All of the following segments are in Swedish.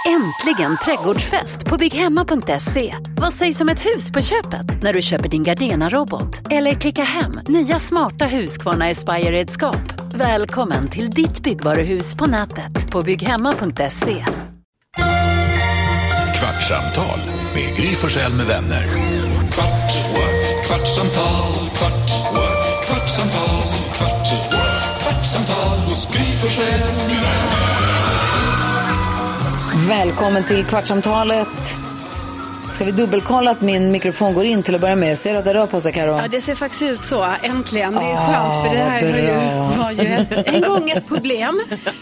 Äntligen trädgårdsfest på bygghemma.se. Vad sägs om ett hus på köpet när du köper din Gardena-robot? Eller klicka hem nya smarta Husqvarna Aspire-redskap. Välkommen till ditt byggvaruhus på nätet på bygghemma.se. Kvartsamtal med Gry Forssell med vänner. Kvartsamtal, kvartsamtal, kvartsamtal hos Gry Forssell med vänner. Välkommen till Kvartsamtalet. Ska vi dubbelkolla att min mikrofon går in till att börja med? Ser du att det rör på sig, Karo? Ja, det ser faktiskt ut så. Äntligen. Det är skönt, för det här var ju en gång ett problem.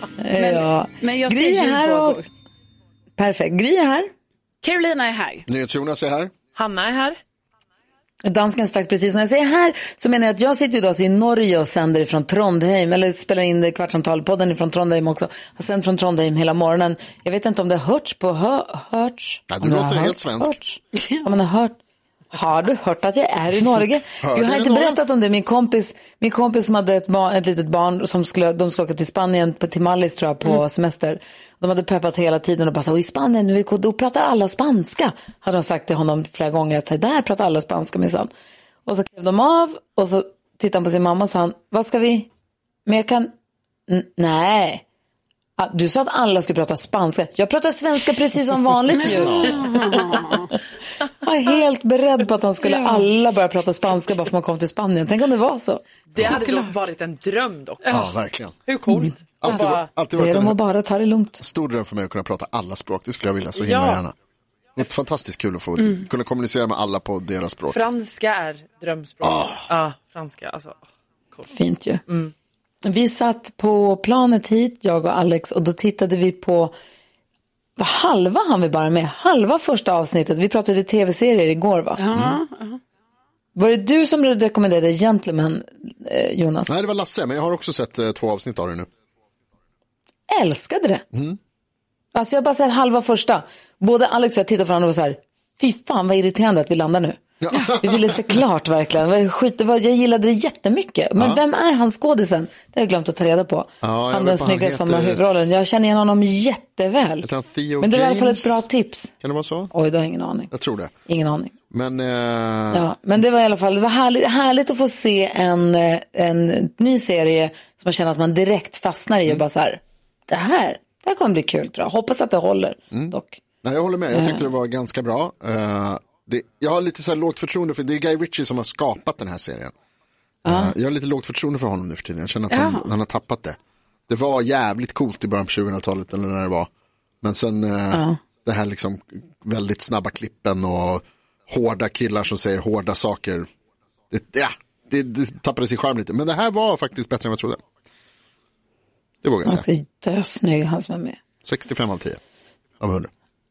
Men jag ser ljudvågor. Perfekt. Gry är här. Carolina är här. Jonas är här. Hanna är här. Dansken stack precis. När jag säger här så menar jag att jag sitter idag i Norge och sänder från Trondheim, eller spelar in Kvartsamtal-podden från Trondheim också. Jag har sänt från Trondheim hela morgonen. Jag vet inte om det har hörts på hörts. Ja, du låter helt svensk. Ja, man har hört. Har du hört att jag är i Norge? Jag har inte berättat om det. Min kompis som hade ett litet barn som de skulle åka till Spanien till Mallis, tror jag, på semester. De hade peppat hela tiden och bara så, i Spanien då pratar alla spanska. Hade de sagt till honom flera gånger att där pratar alla spanska minsann. Och så klev de av och så tittade han på sin mamma och sa han, vad ska vi? Men jag kan... Nej. Du sa att alla skulle prata spanska. Jag pratar svenska precis som vanligt ju. Jag är helt beredd på att han skulle alla börja prata spanska bara för man kom till Spanien. Tänk om det var så. Det hade nog varit en dröm dock. Ja, verkligen. Hur coolt. Alltid det är de att bara ta det lugnt. Stor dröm för mig att kunna prata alla språk. Det skulle jag vilja så himla gärna. Det är fantastiskt kul att få kunna kommunicera med alla på deras språk. Franska är drömspråk. Ja, franska. Alltså, cool. Fint ju. Vi satt på planet hit, jag och Alex, och då tittade vi på halva han vi bara med. Halva första avsnittet. Vi pratade tv-serier igår, va? Var det du som rekommenderade Gentleman, Jonas? Nej, det var Lasse, men jag har också sett 2 avsnitt av det nu. Älskade det. Alltså jag har bara sett halva första. Både Alex och jag tittade på honom och var så här, fy fan vad irriterande att vi landar nu. Vi ville se klart verkligen. Jag gillade det jättemycket. Men vem är han skådisen? Det har jag glömt att ta reda på. Han den snygga som har huvudrollen. Jag känner igen honom jätteväl. Men det var i alla fall ett bra tips. Kan det vara så? Oj, det har ingen aning. Jag tror det. Ingen aning. Men, men det var i alla fall, det var härligt att få se en ny serie som man känner att man direkt fastnar i och bara så här, det här kommer bli kul, tror jag. Hoppas att det håller dock. Nej, jag håller med. Jag tyckte det var ganska bra. Jag har lite så här lågt förtroende för, det är Guy Ritchie som har skapat den här serien. Jag har lite lågt förtroende för honom nu för tiden. Jag känner att han har tappat det. Det var jävligt coolt i början på 2000-talet eller när det var. Men sen det här liksom väldigt snabba klippen och hårda killar som säger hårda saker. Det tappade sig charm lite. Men det här var faktiskt bättre än vad jag trodde. Det vågar jag säga. Det är snygg han som är med. 65 av 10 av 100.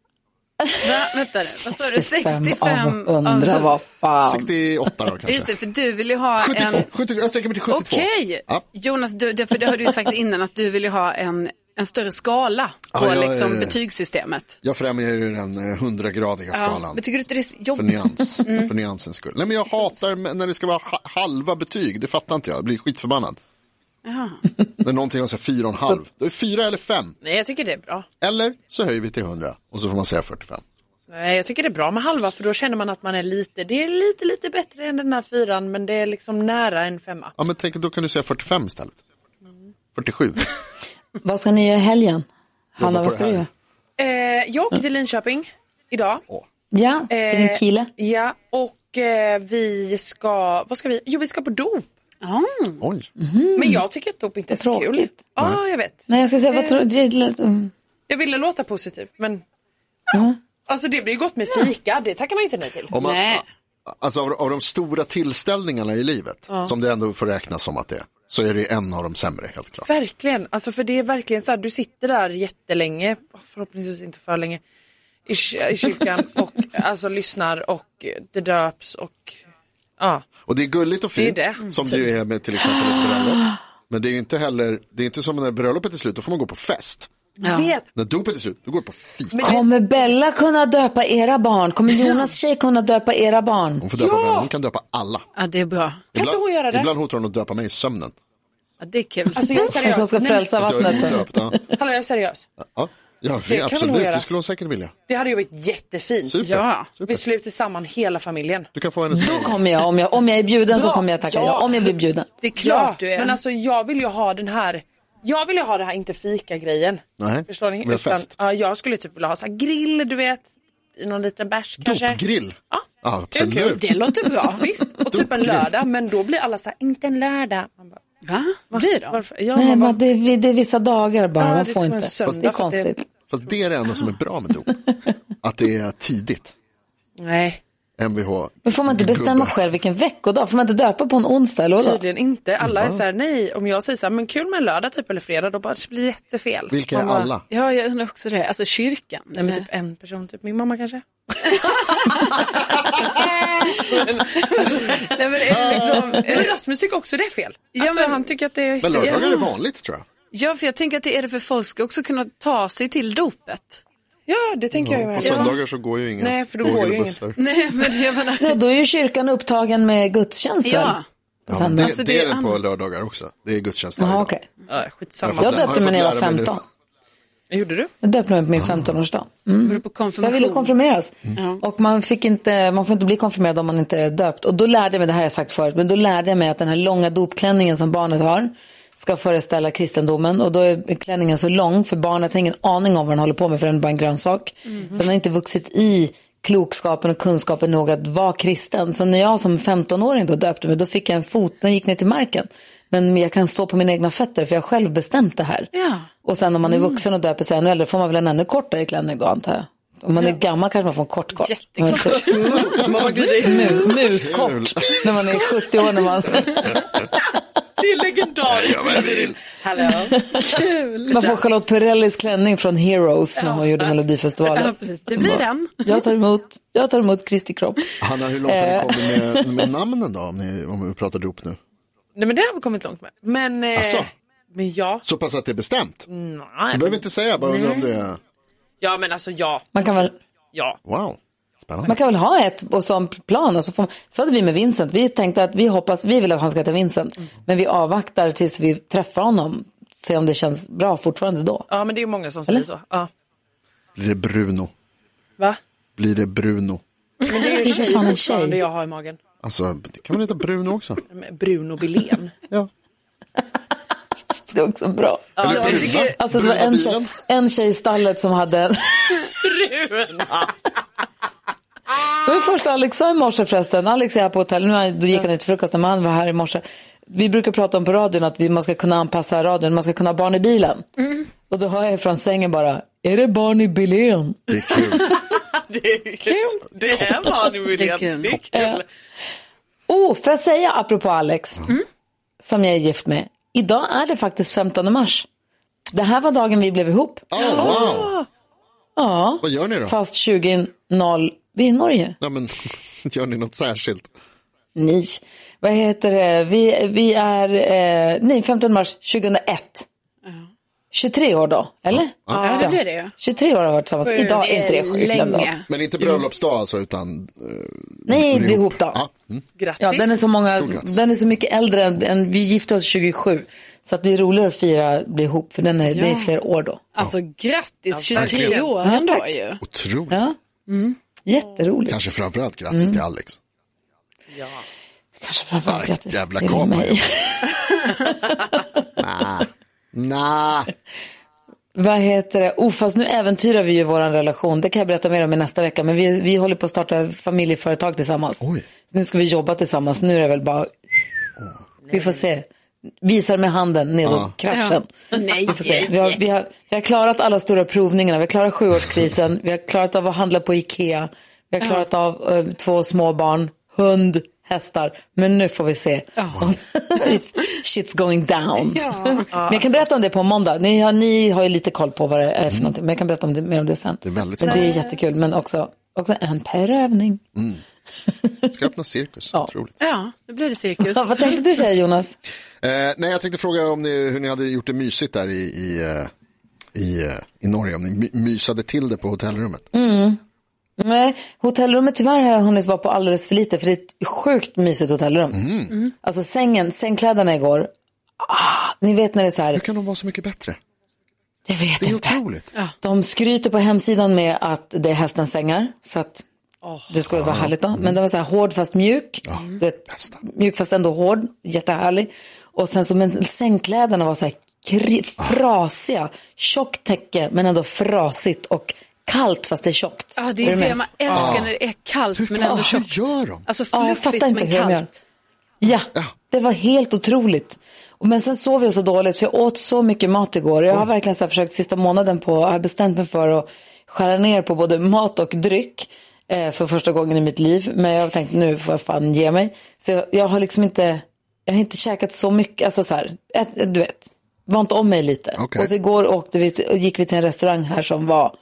Vänta, vad sa du? 65 av 100, vad fan. 68 då kanske. Just det, för du vill ju ha 72, jag sträcker mig till 72. Okej. Ja. Jonas, för det har du ju sagt innan att du vill ju ha en större skala på betygssystemet. Jag främjar ju den 100-gradiga skalan. Men tycker du inte det är jobbigt? För nyansens skull. Nej, men jag hatar när det ska vara halva betyg. Det fattar inte jag. Jag blir skitförbannad. Det är någonting jag säger 4,5. Det är 4 eller 5. Nej, jag tycker det är bra. Eller så höjer vi till 100 och så får man säga 45. Nej, jag tycker det är bra med halva, för då känner man att man är det är lite bättre än den här 4, men det är liksom nära en 5. Ja, men tänk, då kan du säga 45 istället. 47. Vad ska ni göra i helgen? Hanna, vad ska du göra? Jag åker till Linköping idag. Ja, till din kille. Ja, och vi ska, vad ska vi? Jo, vi ska på dop. Oj. Men jag tycker att dop inte är så tråkigt. Kul. Ja, jag vet. Nej, jag ska säga, jag ville låta positiv, men alltså det blir gott med fika, det tackar man inte nej till. Alltså av de stora tillställningarna i livet, som det ändå får räknas som att det är, så är det en av de sämre, helt klart. Verkligen, alltså för det är verkligen så här, du sitter där jättelänge, förhoppningsvis inte för länge, i kyrkan och alltså lyssnar och det döps och och det är gulligt och fint, som det är med till exempel ett bröllop. Men det är ju inte heller, det är inte som när bröllopet är slut, då får man gå på fest. När dopet är slut, då går det på fika. Kommer Bella kunna döpa era barn? Kommer Jonas tjej kunna döpa era barn? Hon får döpa vem, hon kan döpa alla. Ja, det är bra. Kan inte hon göra det? Ibland hotar hon att döpa mig i sömnen. Ja, det är kul. Alltså jag är seriös. Som ska frälsa vattnet. Hallå, jag är seriös. Ja, det absolut. Det skulle hon säkert vilja. Det hade ju varit jättefint. Super. Ja. Super. Vi sluter samman hela familjen. Du kan få hennes Då kommer jag, om jag är bjuden så kommer jag tacka ja. Om jag blir bjuden. Det är klart du är. Men alltså jag vill ju ha den här. Jag vill ju ha det här inte fika-grejen. Nej, förstår ni? fest. Jag skulle typ vilja ha så här grill, du vet. I någon liten bärs kanske. Dopgrill? Ja, absolut. Det låter bra, visst. Och typ en lördag, men då blir alla så här, inte en lördag. Man bara, va? Vad blir det då? Ja, nej, men det är vissa dagar bara, man får inte. Fast det är konstigt. Fast det är det enda som är bra med dop. Att det är tidigt. Nej. MVH. Men får man inte bestämma själv vilken veckodag? Får man inte döpa på en onsdag eller då? Tydligen inte. Alla är så här, nej. Om jag säger så här, men kul med en lördag typ eller fredag, då bara det blir jättefel. Vilka är alla? Ja, jag undrar också det. Alltså kyrkan. Nej, men typ en person, typ min mamma kanske. Nej, men Rasmus tycker också det är fel. Ja, alltså, men han tycker att det är... Men lördagar är vanligt, tror jag. Ja, för jag tänker att det är det för folk ska också kunna ta sig till dopet. Ja, det tänker jag ju. På söndagar så går ju inga. Nej, för då går ju ingen. Nej, men jag menar... Nej, då är ju kyrkan upptagen med gudstjänsten. Ja. Ja, det är det på lördagar också. Det är gudstjänst varje dag. Okay. Ja, skitsamma. Jag döpte mig när jag var 15. Gjorde du? Jag döpte mig på min 15-årsdag. Jag ville konfirmeras. Och man får inte bli konfirmerad om man inte är döpt. Och då lärde jag mig, det här har jag sagt förut, men då lärde jag mig att den här långa dopklänningen som barnet har ska föreställa kristendomen. Och då är klänningen så lång för barnet har ingen aning om vad den håller på med, för den är bara en grönsak. Så den har inte vuxit i klokskapen och kunskapen nog att vara kristen. Så när jag som 15-åring då döpte mig, då fick jag en fot, den gick ner till marken. Men jag kan stå på mina egna fötter för jag har själv bestämt det här. Ja. Och sen om man är vuxen och döper sig ännu äldre får man väl en ännu kortare klänning då, antar jag. Om man är gammal kanske man får en kort. Jättekort. Muskort. När man är 70 år. När man... Det är legendariskt. Hallå. Kul. Man får Charlotte Perrellis klänning från Heroes när hon gjorde Melodifestivalen. Ja, precis. Det blir den. Jag tar emot Kristi kropp. Hanna, hur långt har ni kommit med namnen då? Om vi pratar dop nu. Nej, men det har vi kommit långt med. Men, men ja. Så pass att det är bestämt? Nej. Du behöver inte säga, bara undrar om det är... Ja, men alltså ja. Man kan väl... Ja. Wow. Spännande. Man kan väl ha ett och som plan och så hade vi med Vincent. Vi tänkte att vi vill att han ska ta Vincent. Men vi avvaktar tills vi träffar honom. Se om det känns bra fortfarande då. Ja, men det är många som säger så. Ja. Blir det Bruno? Va? Blir det Bruno? Men det är ju tjej fortfarande jag har i magen. Alltså, det kan man heta Bruno också. Bruno Billén. Ja. Det är också bra. Ja, jag tycker, alltså det var en tjej i stallet som hade Bruna. Det var först Alex sa i morse förresten. Alex är här på hotell. Nu gick han inte till frukosten, men han var här i morse. Vi brukar prata om på radion att man ska kunna anpassa radion. Man ska kunna ha barn i bilen. Och då hör jag från sängen bara, är det barn i bilen? Det är kul. Det är kul. Det är barn i bilen. Det är kul. Får jag säga apropå Alex, som jag är gift med. Idag är det faktiskt 15 mars. Det här var dagen vi blev ihop. Wow. Ja. Vad gör ni då? Fast 20.0. Vi är i Norge. Ja, men gör ni något särskilt? Nej. Vad heter det? Vi är 15 mars 2001. 23 år då, eller? Ja, det blir det ju. 23 år har varit tillsammans. Idag är inte det länge. Men inte bröllopsdag alltså, utan... Nej, vi är ihop då. Grattis. Ja, den är så mycket äldre än vi gifte oss 27. Så att det är roligare att fira bli ihop, för det är fler år då. Alltså grattis, 23 år ändå ju. Otroligt. Ja. Jätteroligt. Kanske framförallt grattis till Alex. Ja. Kanske framförallt grattis jävla till mig. Nej. Vad heter det? Fast nu äventyrar vi ju våran relation. Det kan jag berätta mer om i nästa vecka. Men vi håller på att starta familjeföretag tillsammans. Oj. Nu ska vi jobba tillsammans. Nu är det väl bara... Vi får se. Visar med handen nedåt kraschen. Ja. Nej. Vi får se. Vi har klarat alla stora provningarna. Vi har klarat 7-årskrisen. Vi har klarat av att handla på Ikea. Vi har klarat av 2 små barn. Hund. Hästar. Men nu får vi se. Shit's going down. Men jag kan berätta om det på måndag. Ni har ju lite koll på vad det är för någonting. Men jag kan berätta mer om det sen. Det är väldigt men det är jättekul. Men också en prövning. Ska öppna cirkus. Otroligt. Ja, nu blir det cirkus. Vad tänkte du säga, Jonas? Nej, jag tänkte fråga om hur ni hade gjort det mysigt där i Norge. Om ni mysade till det på hotellrummet. Nej, hotellrummet tyvärr har jag hunnit vara på alldeles för lite. För det är ett sjukt mysigt hotellrum. Alltså sängkläderna igår. Ni vet när det är så här. Hur kan de vara så mycket bättre? Jag vet Det är inte. otroligt. Ja. De skryter på hemsidan med att det är hästens sängar. Så att det skulle vara härligt då. Men det var så här hård fast mjuk. Mjuk fast ändå hård. Jättehärlig. Och sen så men sängkläderna var så här frasiga. Tjockt täcke men ändå frasigt och kallt fast det är tjockt. Ja, det är det man älskar när det är kallt men ändå tjockt. Hur gör de? Alltså fluffigt men kallt. Ja, det var helt otroligt. Men sen sov jag så dåligt för jag åt så mycket mat igår. Jag har verkligen så här försökt sista månaden jag har bestämt mig för att skära ner på både mat och dryck för första gången i mitt liv. Men jag har tänkt nu får jag fan ge mig. Så jag har liksom inte, jag har inte käkat så mycket, alltså så här, du vet, vant om mig lite. Okay. Och så igår gick vi till en restaurang här som var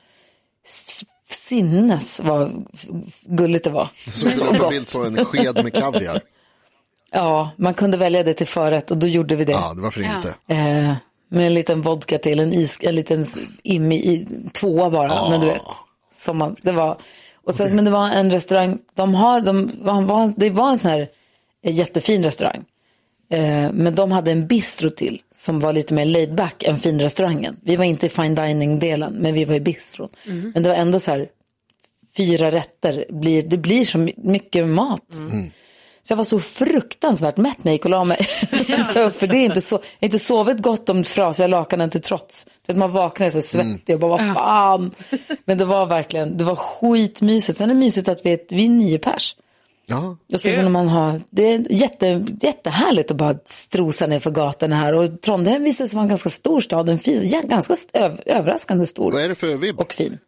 vad gulligt det var. Så du la bild på en sked med kaviar. Ja, man kunde välja det till förrätt och då gjorde vi det. Ja, det varför inte. Med en liten vodka till, en liten immi i 2 bara, men du vet. Det var, och sen, men det var en restaurang, det var en sån här jättefin restaurang. Men de hade en bistro till som var lite mer laid back än finrestaurangen. Vi var inte i fine dining-delen, men vi var i bistron. Men det var ändå så här 4 rätter, det blir så mycket mat. Så jag var så fruktansvärt mätt när jag gick och la mig. För det är inte så, jag har inte sovit gott om frasiga lakanen till trots. Man vaknade så svettig och bara, vad fan. Men det var verkligen, det var skitmysigt. Sen är det mysigt att vi är 9 pers. Ja. Och sen när man har, det är jättehärligt att bara strosa ner för gatorna här. Och Trondheim visade sig vara en ganska stor stad, en fin, ganska överraskande stor. Vad är det för vibb? Och fin.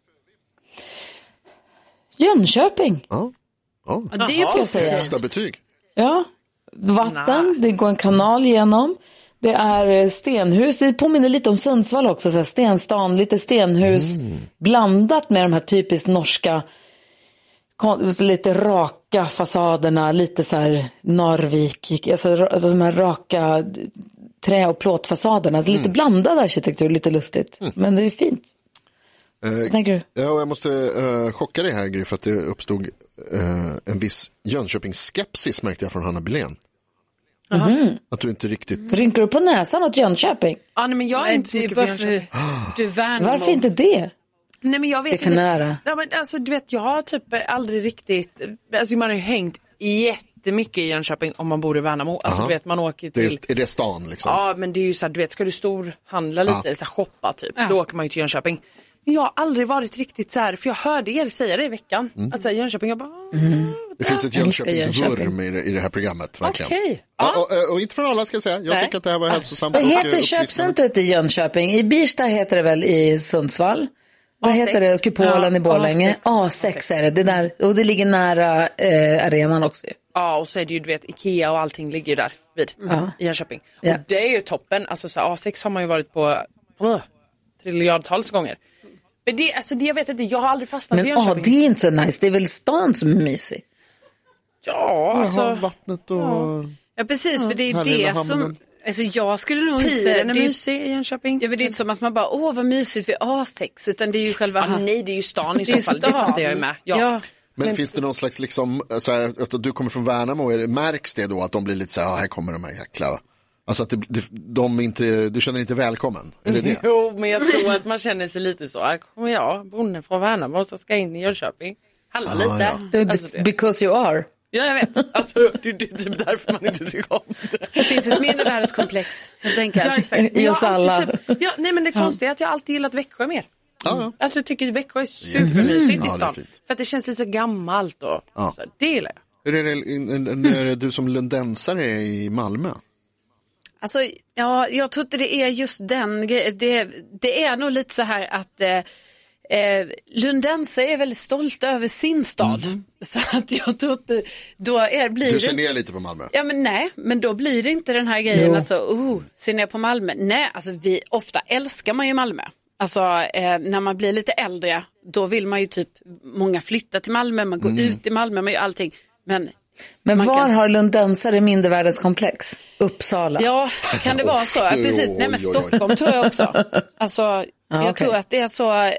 Jönköping. Ja. Det är ju så att säga. Högsta betyg. Ja, vatten, det går en kanal genom. Det är stenhus, det påminner lite om Sundsvall också, så här stenstan, lite stenhus blandat med de här typiskt norska, lite raka fasaderna, lite så här Narvik, alltså de här raka trä- och plåtfasaderna, alltså lite blandad arkitektur, lite lustigt, men det är fint. Vad tänker du? Ja, jag måste chocka dig här, Gry, för att det uppstod en viss Jönköpings-skepsis, märkte jag från Hanna Bylén. Att du inte riktigt... Rynkar du på näsan åt Jönköping? Ja, nej, men jag är inte så mycket för Jönköping. Du Värnamo. Varför inte det? Nej, men jag vet det är för nära. Ja, men alltså, du vet, jag har typ aldrig riktigt... Alltså, man har ju hängt jättemycket i Jönköping om man bor i Värnamo. Alltså, du vet, man åker till... Är det stan liksom? Ja, men det är ju så här, du vet, ska du storhandla lite, så här, shoppa typ, då åker man ju till Jönköping. Men jag har aldrig varit riktigt så här, för jag hörde er säga det i veckan. Att så här, Jönköping, jag bara... Det finns ett Jönköpingsvurm i det här programmet, verkligen. Okej. Och inte för alla, ska jag säga. Jag tycker att det här var hälsosamt. Vad heter köpcentret i Jönköping? I Birsta heter det väl i Sundsvall? Vad heter det? Kupolen i Borlänge? A6 är det. Det där, och det ligger nära arenan också. Ja, och så är det ju, du vet, Ikea och allting ligger ju där vid i Jönköping. Ja. Och det är ju toppen. Alltså så A6 har man ju varit på triljardtals gånger. Men det, alltså, det, jag vet inte, jag har aldrig fastnat i Jönköping. Men det är inte så nice. Det är väl stan som är mysig. Ja, alltså... vattnet och... Ja, precis, för det är det som... Alltså jag skulle nog inte säga... Piren är mysig i Jönköping. Ja, men det är inte som att man bara, vad mysigt vid A6, utan det är ju själva... nej, det är ju stan i så fall, det fattar jag ju med. Ja. Men finns det någon slags liksom, så här, att du kommer från Värnamo, märks det då att de blir lite så här, här kommer de här jäkla... Alltså att du känner inte välkommen, är det det? Jo, men jag tror att man känner sig lite så, här kommer jag, bonden från Värnamo, så ska in i Jönköping. Handla lite. Ja. Alltså Because you are. Ja, jag vet. Alltså, det är typ därför man inte tycker om det. Det finns ett mindervärdeskomplex, helt enkelt. I oss alla. Nej, men det konstiga är att jag alltid gillat Växjö mer. Ja. Alltså jag tycker Växjö är supermysigt i Ja, stan. det är fint. För att det känns lite så gammalt och så. Det gillar jag. Hur är det du som lundensare är i Malmö? Alltså, ja, jag tror inte det är just den grejen. Det är nog lite så här att lundensare är väldigt stolta över sin stad. Så att jag tror inte, blir du ser ner lite på Malmö? Ja, men nej, men då blir det inte den här grejen. Alltså, ser ner på Malmö. Nej, alltså ofta älskar man ju Malmö. Alltså när man blir lite äldre, då vill man ju typ, många flytta till Malmö, man går ut i Malmö, man gör allting. Men var har lundensare mindervärdeskomplex? Uppsala? Ja, kan det vara så? Precis, nej men Stockholm tror jag också. Alltså, jag tror att det är så,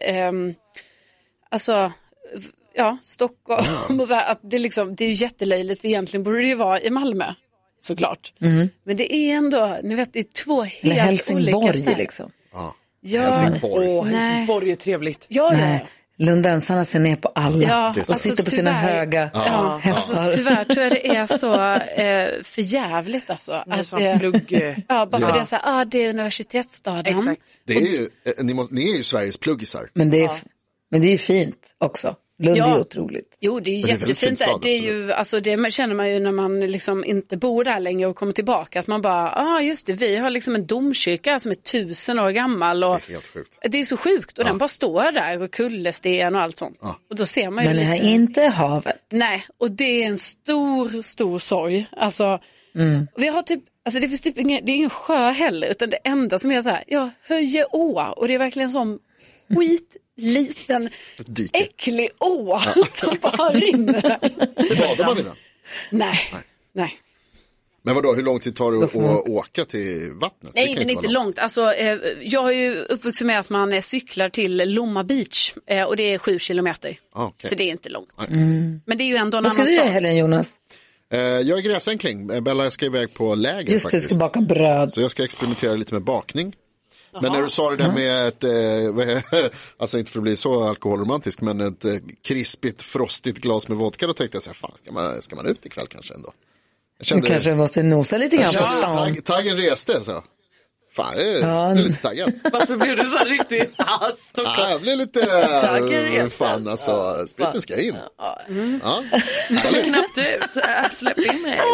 Stockholm och så här, att det liksom, det är ju jättelöjligt, för egentligen borde det ju vara i Malmö, såklart. Men det är ändå, ni vet, det är 2 helt olika städer. Liksom. Helsingborg. Helsingborg är trevligt. Nej. Lundensarna ser ner på alla. Ja, och sitter på sina höga hästar. Alltså, tyvärr tror jag det är så för jävligt alltså. Bara för det är så här, det är universitetsstaden. Exakt. Det är ju, ni är ju Sveriges pluggisar. Men det är ju fint också. Lund är otroligt. Jo, det är det är väldigt jättefint. fin stad, Det är ju, alltså det känner man ju när man liksom inte bor där längre och kommer tillbaka. Att man bara, just det, vi har liksom en domkyrka som är 1000 år gammal. Och Det är helt sjukt. Det är så sjukt och den bara står där och kullersten och allt sånt. Och då ser man ju Men ni har inte havet. Nej, och det är en stor sorg. Alltså, vi har typ, alltså det finns typ det är ingen sjö heller, utan det enda som är så här, Höjeå, och det är verkligen som liten äcklig å som bara rinner. Badar man i den? Nej. Men vadå, hur lång tid tar det att åka till vattnet? Nej, men inte långt. Alltså, jag har ju uppvuxit med att man cyklar till Lomma Beach och det är 7 kilometer. Okay. Så det är inte långt. Men det är ju ändå en Vad ska annan du göra i stad. helgen, Jonas? Jag är gräsänkling. Bella ska iväg på läger Just det, faktiskt. du ska baka bröd. Så jag ska experimentera lite med bakning. Men när du sa det där med ett, alltså inte för att bli så alkoholromantisk, men ett krispigt, frostigt glas med vodka, då tänkte jag så här, fan, ska man ut ikväll kanske ändå? Du kanske måste nosa lite grann på stan. Taggen reste så. Fan, jag är lite taggad. Varför blev du så riktigt? Jag blev lite, fan alltså, spriten ska in. Knappt ut, släpp in mig.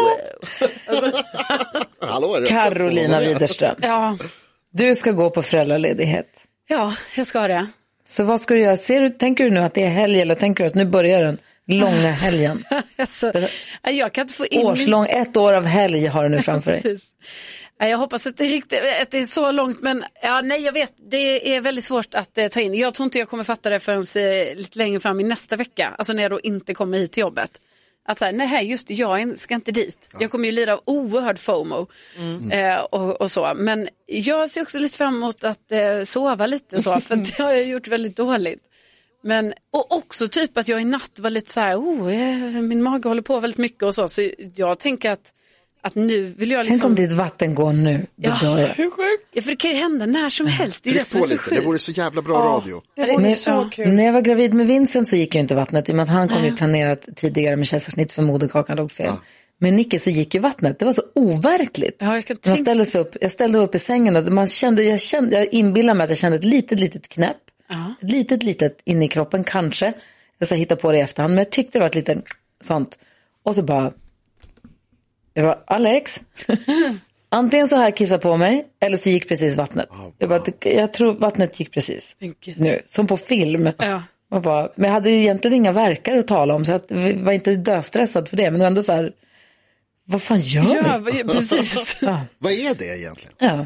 Hallå, Carolina Widerström. Ja. Du ska gå på föräldraledighet. Ja, jag ska det. Så vad ska du göra? Tänker du nu att det är helg, eller tänker du att nu börjar den långa helgen? Alltså, jag kan inte få in årslång, 1 år av helg har du nu framför dig. Jag hoppas att det är så långt, men nej, jag vet, det är väldigt svårt att ta in. Jag tror inte jag kommer fatta det förrän lite längre fram i nästa vecka, alltså när jag då inte kommer hit till jobbet. Att säga, nej just det, jag ska inte dit. Jag kommer ju lida av oerhörd FOMO och så. Men jag ser också lite fram emot att sova lite så, för det har jag gjort väldigt dåligt. Men, och också typ att jag i natt var lite så här, min mage håller på väldigt mycket och så jag tänker att nu vill jag liksom... Tänk om ditt vatten går nu, då dör jag. Hur sjukt? Ja, för det kan ju hända när som helst. Det är det som är så sjukt. Det vore så jävla bra radio. Det vore så kul. När jag var gravid med Vincent så gick ju inte vattnet, i och med att han kom ju planerat tidigare med kejsarsnitt för moderkakan låg fel. Men Nicke så gick ju vattnet, det var så overkligt. Ja, jag kan jag ställde upp i sängen och jag inbillade mig att jag kände ett litet knäpp. Ett litet in i kroppen kanske. Jag ska hitta på det i efterhand, men jag tyckte det var ett litet sånt. Och så bara, det var Alex. Antingen så har jag kissat på mig, eller så gick precis vattnet. Jag tror vattnet gick precis nu, som på film. Men jag hade egentligen inga verkar att tala om, så jag var inte döstressad för det. Men ändå så här, vad fan gör vi? Precis. Vad är det egentligen? Ja.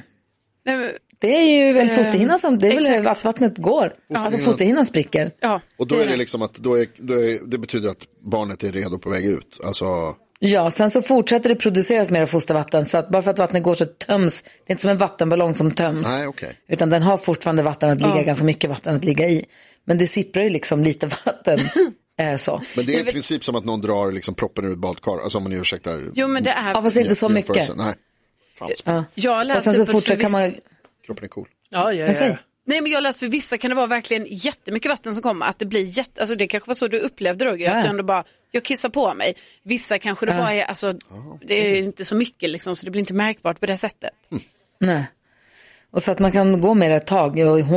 Det är ju väl fosterhinnan som, det är väl att vattnet går. Alltså fosterhinnan spricker. Ja. Och då är det liksom att, det betyder att barnet är redo på väg ut. Alltså... Ja, sen så fortsätter det produceras mer fostervatten, så att bara för att vattnet går så töms, det är inte som en vattenballong som töms. Nej, okay. Utan den har fortfarande vatten att ligga, ganska mycket vatten att ligga i. Men det sipprar ju liksom lite vatten. Så. Men det är i princip som att någon drar liksom proppen ur ett badkar, alltså om man ursäktar. Jo, men det är... Ja, fast inte så mycket. Nej, fan. Jag läste och sen så fortsätter kan man... Kroppen är cool. Ja. Nej, men jag läste för vissa kan det vara verkligen jättemycket vatten som kommer, att det blir alltså det kanske var så du upplevde det, att du ändå bara, jag kissar på mig. Vissa kanske det bara är, alltså det är inte så mycket liksom, så det blir inte märkbart på det sättet. Nej. Och så att man kan gå med det ett tag.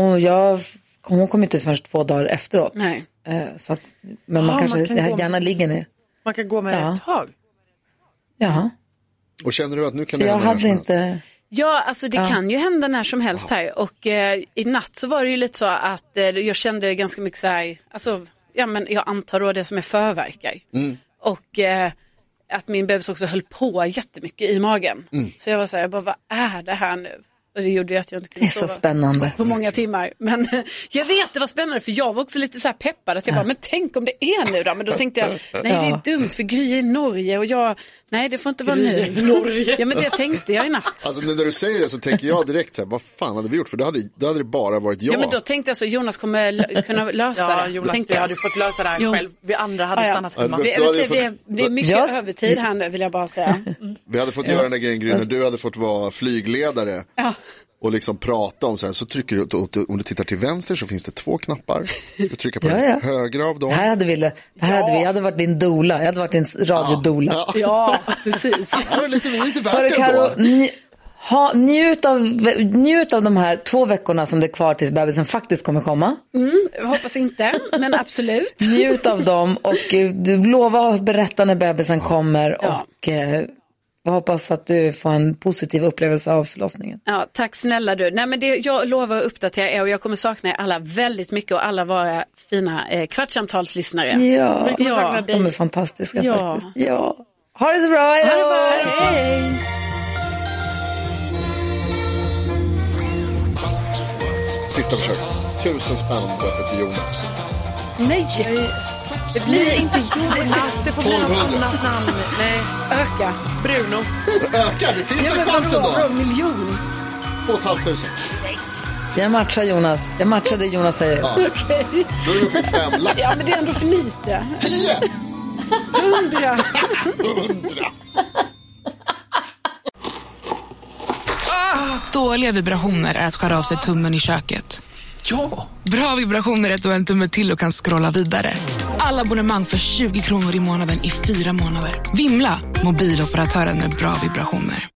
Hon kom inte först 2 dagar efteråt. Nej. Så att, men man kanske gärna ligger ner. Man kan gå med det ett tag. Ja. Och känner du att nu kan det hända? Jag hade inte... Ja, alltså det kan ju hända när som helst här. Och i natt så var det ju lite så att jag kände ganska mycket så här, alltså, men jag antar då det som är förverkar. Och att min bebis också höll på jättemycket i magen. Så jag var så här, vad är det här nu? Och det gjorde ju att jag inte kunde sova. Det är så spännande. På många timmar. Men jag vet, det var spännande, för jag var också lite så här peppad. Att jag bara, men tänk om det är nu då? Men då tänkte jag, nej det är dumt, för Gry är i Norge. Och jag, nej det får inte vara nu. Norge. Ja, men det tänkte jag i natt. Alltså när du säger det så tänker jag direkt så här, vad fan hade vi gjort? För då hade det bara varit jag. Ja, men då tänkte jag så, Jonas kommer kunna lösa det. Jonas, jag hade fått lösa det här själv. Vi andra hade stannat hemma. Det är mycket övertid här nu, vill jag bara säga. Vi hade fått göra den där grejen, Gry, när du hade fått vara flygledare. och liksom prata om så här, så trycker du, om du tittar till vänster så finns det 2 knappar. Du trycker på höger av dem. Det här hade vi, jag hade varit din doula. Jag hade varit din radiodoula. Ja, precis. Ja, lite värt Karo, njut av de här 2 veckorna som det är kvar tills bebisen faktiskt kommer komma. Jag hoppas inte, men absolut. Njut av dem och du lovar att berätta när bebisen kommer och jag hoppas att du får en positiv upplevelse av förlossningen. Ja, tack snälla du. Nej, men jag lovar att uppdatera er och jag kommer sakna er alla väldigt mycket och alla våra fina kvartssamtalslyssnare. Ja, de är fantastiska faktiskt. Ja. Ha det så bra. Ha det bra. Hej. Sista försök. 1000 spänn därför till Jonas. Nej, det blir inte Jonas. Det får bli något annat namn. Nej, öka. Bruno. Öka, det finns en chans ändå. Miljon. 2 500. Jag matchar Jonas. Jag matchar det Jonas säger. Ja. Okej. Då är du uppe i 5 lax. Ja, men det är ändå för lite. 10. 100. Dåliga vibrationer är att skära av sig tummen i köket. Ja! Bra vibrationer är att du har en tumme till och kan scrolla vidare. Alla abonnemang för 20 kronor i månaden i 4 månader. Vimla, mobiloperatören med bra vibrationer.